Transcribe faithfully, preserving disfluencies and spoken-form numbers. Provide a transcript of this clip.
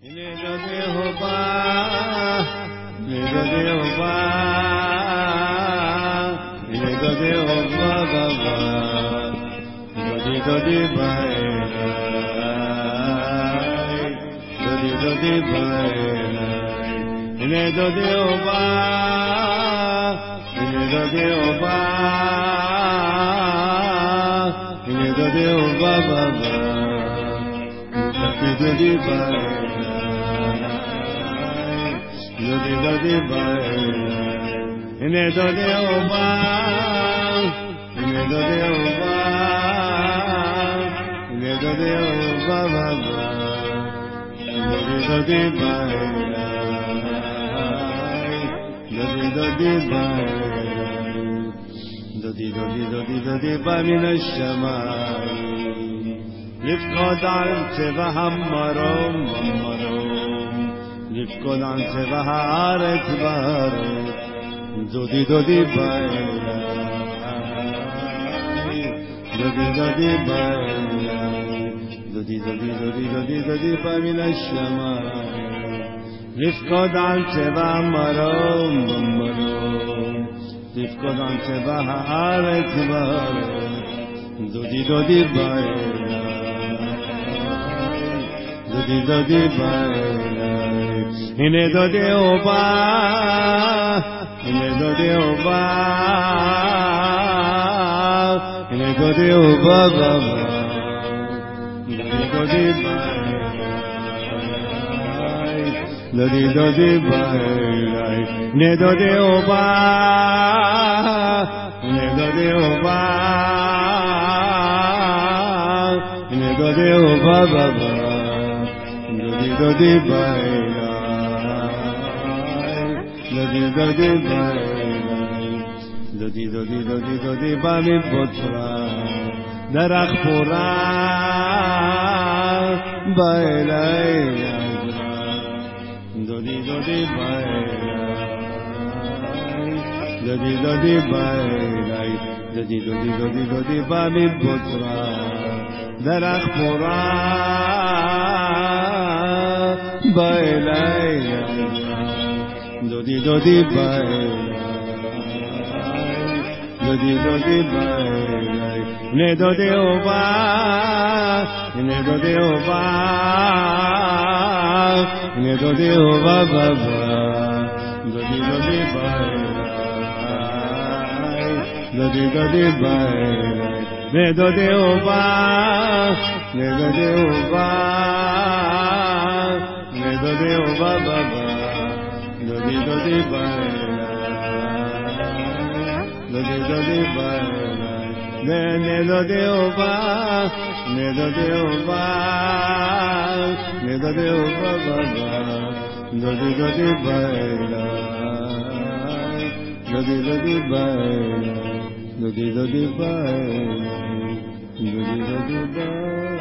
يفقد عن سبهم مرام مرام يفقد عن سبها عارت بارت دودي دودي باي دودي دودي باي دودي دودي دودي دودي دودي باي من الشمال يفقد عن سبهم مرام مرام يفقد عن سبها عارت بارت دودي دودي باي دودی دودی بای اینه دودی اوبا اینه دودی اوبا اینه دودی اوبا بابا دودی دودی بای دودی دودی بای اینه دودی اوبا اینه دودی اوبا اینه دودی اوبا بابا دودی بای دودی دودی بای دودی دودی دودی دودی بامی پترا درخ پورا بای لای دودی دودی بای دودی دودی بای دودی دودی دودی دودی بامی پترا درخ پورا بای لای دودی دودی بای دودی دودی بای نه دودی اوبا نه دودی اوبا نه دودی اوبا بابا دودی دودی بای دودی دودی بای نه دودی اوبا نه دودی اوبا دودی اوبا بابا دودی دودی بای دودی دودی بای نه نه دودی اوبا نه دودی اوبا نه دودی اوبا بابا دودی دودی بای دودی دودی بای دودی دودی بای دودی دودی بای